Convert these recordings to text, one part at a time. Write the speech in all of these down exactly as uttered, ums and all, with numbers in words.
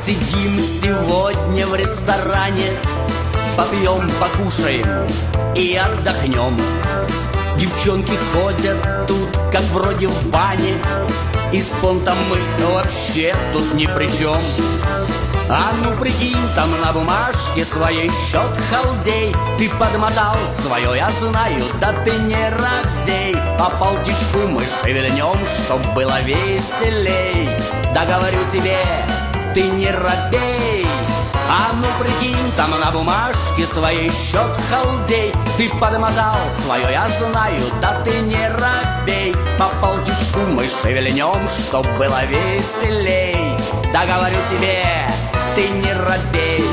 Посидим сегодня в ресторане, попьем, покушаем и отдохнем. Девчонки ходят тут, как вроде в бане, и с понтом мы вообще тут ни при чем. А ну прикинь, там на бумажке своей счет халдей. Ты подмотал свое, я знаю, да ты не робей. По полтишку мы шевельнем, чтоб было веселей. Да говорю тебе, ты не робей. А ну прикинь, там на бумажке своей счет халдей. Ты подмотал свое, я знаю, да ты не робей. По полтишку мы шевельнем, чтоб было веселей. Да говорю тебе, ты не робей.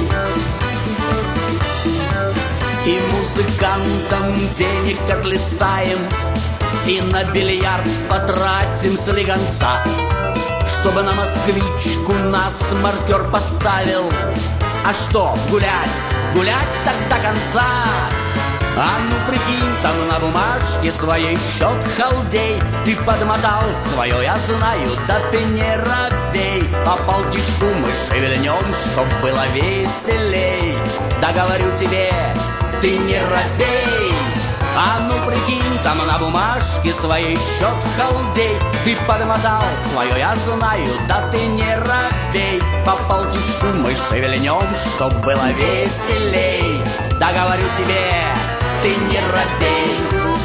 И музыкантам денег отлистаем, и на бильярд потратим слегонца, чтобы на москвичку нас маркер поставил. А что, гулять, гулять так до конца? А ну прикинь, там на бумажке своей счет халдей. Ты подмотал свое, я знаю, да ты не робей. По полтишку мы шевельнем, чтоб было веселей. Да говорю тебе, ты не робей. А ну прикинь, там на бумажке своей счет халдей. Ты подмотал свое, я знаю, да ты не робей. По полтишку мы шевельнем, чтоб было веселей. Да говорю тебе, ты не робей.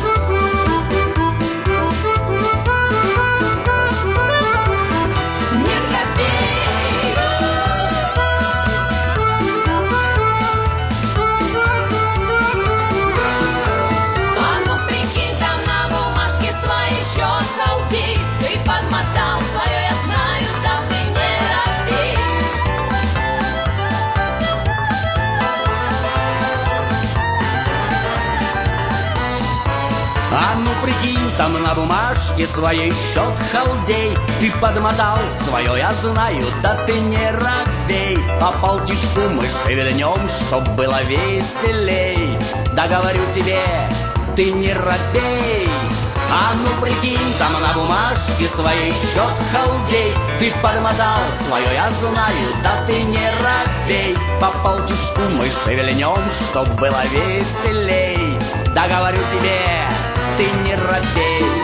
А ну прикинь, там на бумажке своей счет халдей. Ты подмотал свое, я знаю, да ты не робей. По полтишку мы шевельнем, чтоб было веселей. Да говорю тебе, ты не робей. А ну прикинь, там на бумажке своей счет халдей. Ты подмотал свое, я знаю, да ты не робей. По полтишку мы шевельнем, чтоб было веселей. Да говорю тебе, ты не робей.